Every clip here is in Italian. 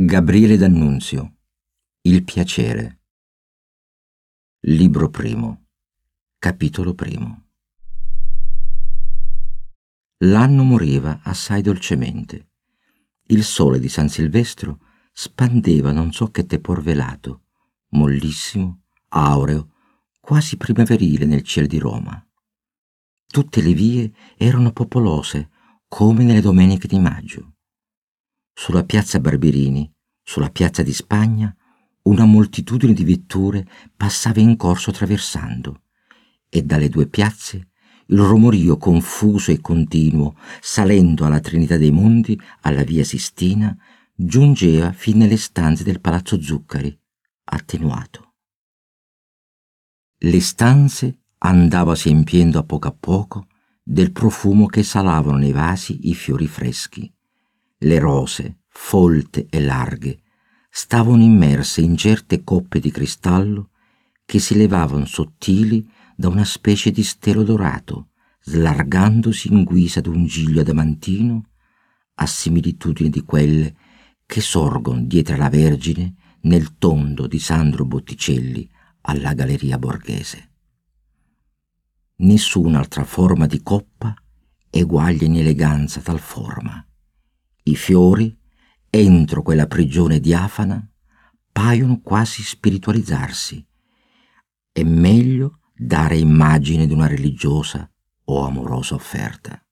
Gabriele D'Annunzio, Il piacere. Libro primo, capitolo primo. L'anno moriva assai dolcemente. Il sole di San Silvestro spandeva non so che tepor velato, mollissimo, aureo, quasi primaverile nel ciel di Roma. Tutte le vie erano popolose, come nelle domeniche di maggio. Sulla piazza Barberini, sulla piazza di Spagna, una moltitudine di vetture passava in corso traversando, e dalle due piazze il romorio confuso e continuo, salendo alla Trinità dei Monti, alla via Sistina, giungeva fin nelle stanze del Palazzo Zuccari, attenuato. Le stanze andavasi empiendo a poco del profumo che esalavano nei vasi i fiori freschi. Le rose, folte e larghe, stavano immerse in certe coppe di cristallo che si levavano sottili da una specie di stelo dorato, slargandosi in guisa d'un giglio adamantino, a similitudine di quelle che sorgono dietro alla Vergine nel tondo di Sandro Botticelli alla Galleria Borghese. Nessun'altra forma di coppa eguaglia in eleganza tal forma. I fiori, entro quella prigione diafana, paiono quasi spiritualizzarsi. È meglio dare immagine di una religiosa o amorosa offerta.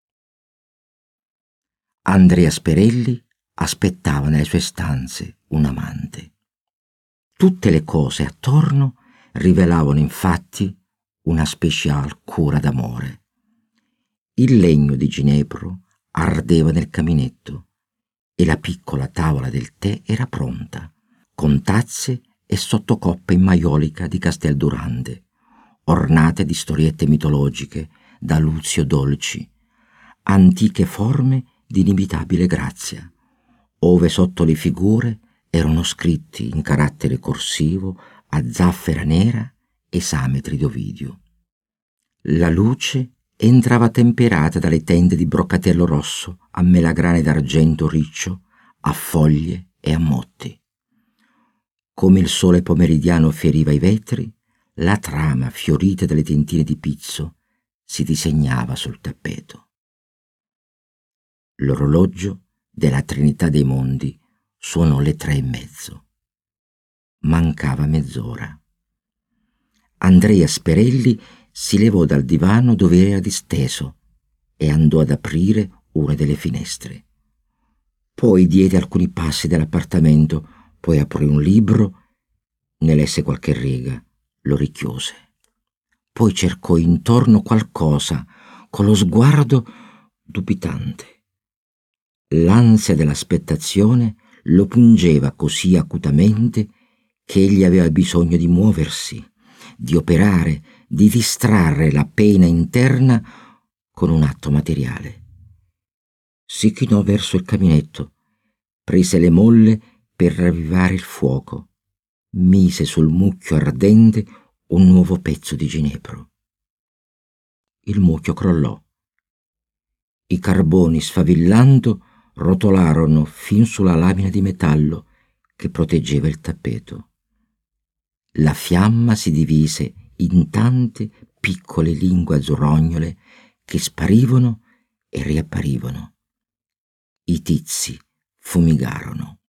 Andrea Sperelli aspettava nelle sue stanze un amante. Tutte le cose attorno rivelavano infatti una special cura d'amore. Il legno di ginepro ardeva nel caminetto e la piccola tavola del tè era pronta, con tazze e sottocoppe in maiolica di Casteldurande, ornate di storiette mitologiche da Luzio Dolci, antiche forme di inimitabile grazia, ove sotto le figure erano scritti in carattere corsivo a zaffera nera esametri d'Ovidio. La luce entrava temperata dalle tende di broccatello rosso a melagrane d'argento riccio, a foglie e a motti. Come il sole pomeridiano fioriva i vetri, la trama fiorita dalle tendine di pizzo si disegnava sul tappeto. L'orologio della Trinità dei Monti suonò le 3:30. Mancava mezz'ora. Andrea Sperelli si levò dal divano dove era disteso e andò ad aprire una delle finestre. Poi diede alcuni passi dall'appartamento, poi aprì un libro, ne lesse qualche riga, lo richiuse. Poi cercò intorno qualcosa con lo sguardo dubitante. L'ansia dell'aspettazione lo pungeva così acutamente che egli aveva bisogno di muoversi, di operare, di distrarre la pena interna con un atto materiale. Si chinò verso il caminetto, prese le molle per ravvivare il fuoco, mise sul mucchio ardente un nuovo pezzo di ginepro. Il mucchio crollò. I carboni, sfavillando, rotolarono fin sulla lamina di metallo che proteggeva il tappeto. La fiamma si divise in tante piccole lingue azzurrognole che sparivano e riapparivano. I tizi fumigarono.